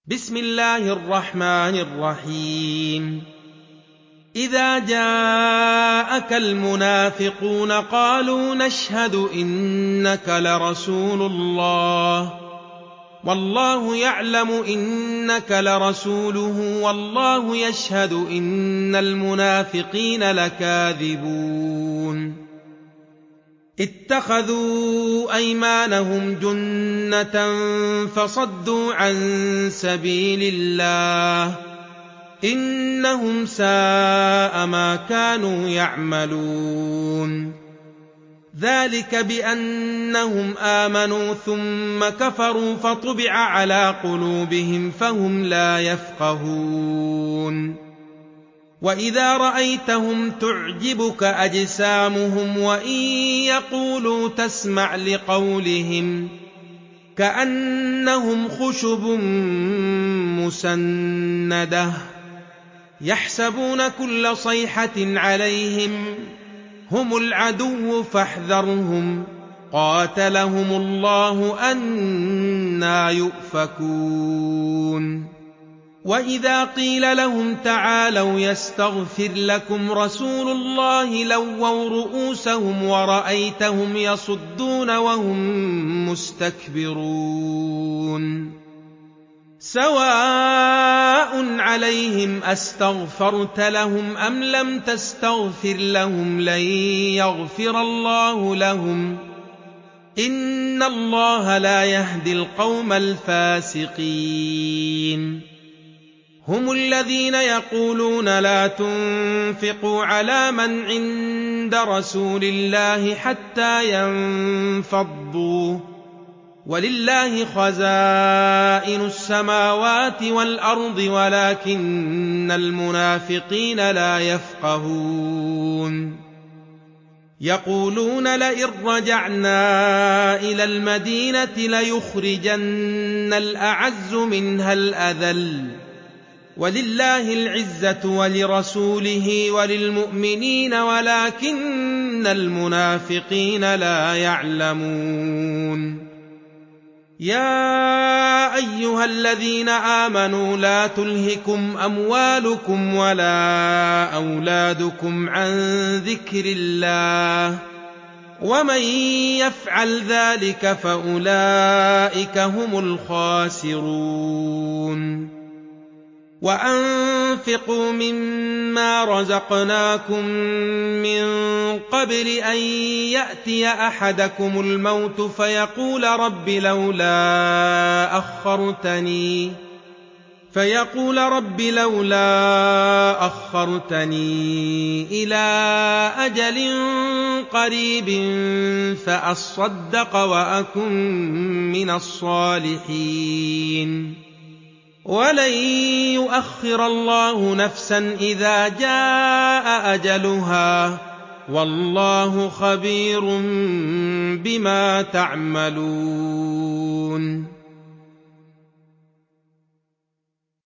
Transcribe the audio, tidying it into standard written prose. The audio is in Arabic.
بسم الله الرحمن الرحيم إذا جاءك المنافقون قالوا نشهد إنك لرسول الله والله يعلم إنك لرسوله والله يشهد إن المنافقين لكاذبون اتخذوا أيمانهم جنة فصدوا عن سبيل الله إنهم ساء ما كانوا يعملون ذلك بأنهم آمنوا ثم كفروا فطبع على قلوبهم فهم لا يفقهون وإذا رأيتهم تعجبك أجسامهم وإن يقولوا تسمع لقولهم كأنهم خشب مسندة يحسبون كل صيحة عليهم هم العدو فاحذرهم قاتلهم الله أنى يؤفكون وإذا قيل لهم تعالوا يستغفر لكم رسول الله لووا رؤوسهم ورأيتهم يصدون وهم مستكبرون سواء عليهم أستغفرت لهم أم لم تستغفر لهم لن يغفر الله لهم إن الله لا يهدي القوم الفاسقين هم الذين يقولون لا تنفقوا على من عند رسول الله حتى ينفضوا ولله خزائن السماوات والأرض ولكن المنافقين لا يفقهون يقولون لئن رجعنا إلى المدينة ليخرجن الأعز منها الأذل ولله العزة ولرسوله وللمؤمنين ولكن المنافقين لا يعلمون يا أيها الذين آمنوا لا تلهكم أموالكم ولا أولادكم عن ذكر الله ومن يفعل ذلك فأولئك هم الخاسرون وأنفقوا مما رزقناكم من قبل أن يأتي أحدكم الموت فيقول رب لولا أخرتني إلى أجل قريب فأصدق وأكن من الصالحين ولن يؤخر الله نفسا إذا جاء أجلها والله خبير بما تعملون